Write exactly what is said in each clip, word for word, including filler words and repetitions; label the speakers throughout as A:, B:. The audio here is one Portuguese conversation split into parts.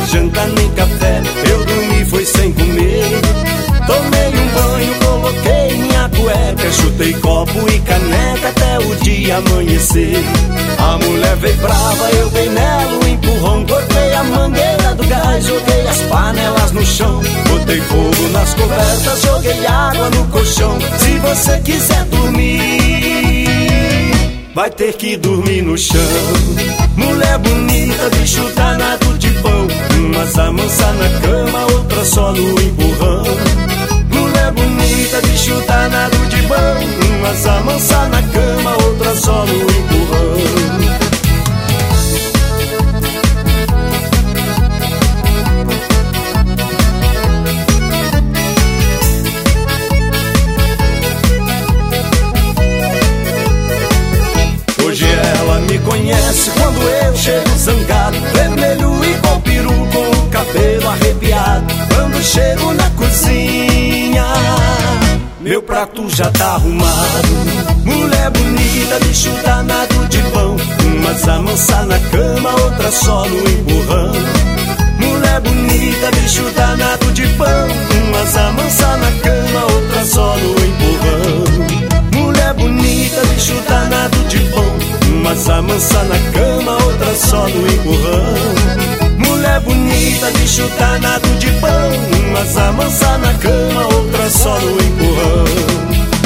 A: janta nem café, eu dormi foi sem comer. Tomei um banho, coloquei minha cueca, chutei copo e caneca até o dia amanhecer. A mulher veio brava, eu dei nela um empurrão, cortei a mangueira do gás, joguei as panelas no chão, botei fogo nas cobertas, joguei água no colchão. Se você quiser dormir, vai ter que dormir no chão. Mulher bonita, bicho danado de pão, umas amansa na cama, outra só no empurrão. Mulher bonita, bicho danado de pão, umas amansa na cama, outra só no empurrão. Hoje ela me conhece quando eu chego zangado, vermelho e com peru, com o cabelo arrepiado. Quando chego na cozinha, meu prato já tá arrumado. Mulher bonita, bicho danado de pão, umas amansa na cama, outra só no empurrão. Mulher bonita, bicho danado de pão, umas amansa na cama, outra só no empurrão. Mulher bonita, bicho danado de pão, umas amansa na cama, outra só no empurrão. Mulher bonita, bicho danado de pão, umas amansa na cama, outra só no empurrão.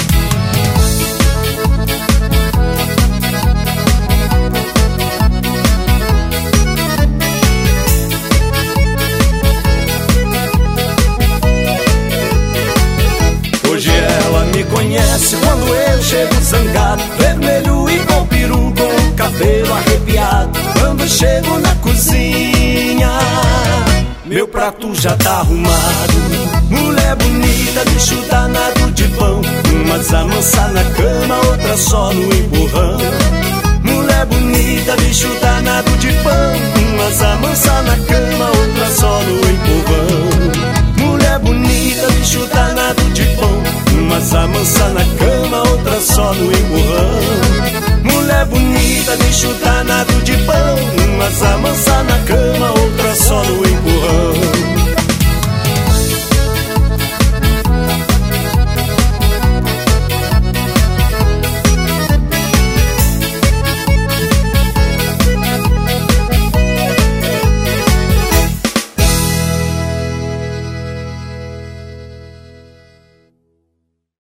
A: Hoje ela me conhece quando eu chego zangado, vermelho e com peru, com o cabelo arrepiado. Quando chego na cozinha, meu prato já tá arrumado. Mulher bonita, bicho danado de pão, umas amansa na cama, outra só no empurrão. Mulher bonita, bicho danado de pão, umas amansa na cama, outra só no empurrão. Mulher bonita, bicho danado de pão, umas amansa na cama, outra só no empurrão. Mulher bonita, bicho danado de pão, umas amansa na cama,